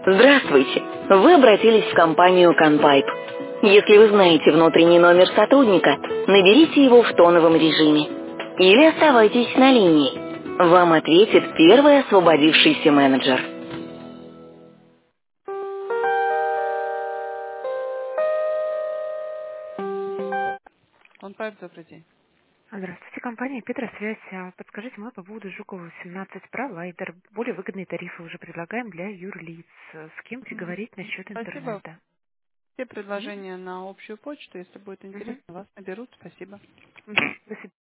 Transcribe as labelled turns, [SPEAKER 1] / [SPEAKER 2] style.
[SPEAKER 1] Здравствуйте! Вы обратились в компанию «Конпайп». Если вы знаете внутренний номер сотрудника, наберите его в тоновом режиме. Или оставайтесь на линии. Вам ответит первый освободившийся менеджер.
[SPEAKER 2] Конпайп, добрый день.
[SPEAKER 3] Здравствуйте, компания Петросвязь. Подскажите, мы по поводу Жукова 17 провайдер. Более выгодные тарифы уже предлагаем для юрлиц. С кем переговорить насчет
[SPEAKER 2] Спасибо.
[SPEAKER 3] интернета?
[SPEAKER 2] Все
[SPEAKER 3] Мгм.
[SPEAKER 2] предложения на общую почту. Если будет
[SPEAKER 3] Мгм.
[SPEAKER 2] интересно, вас наберут. Спасибо.
[SPEAKER 3] Мгм. До свидания.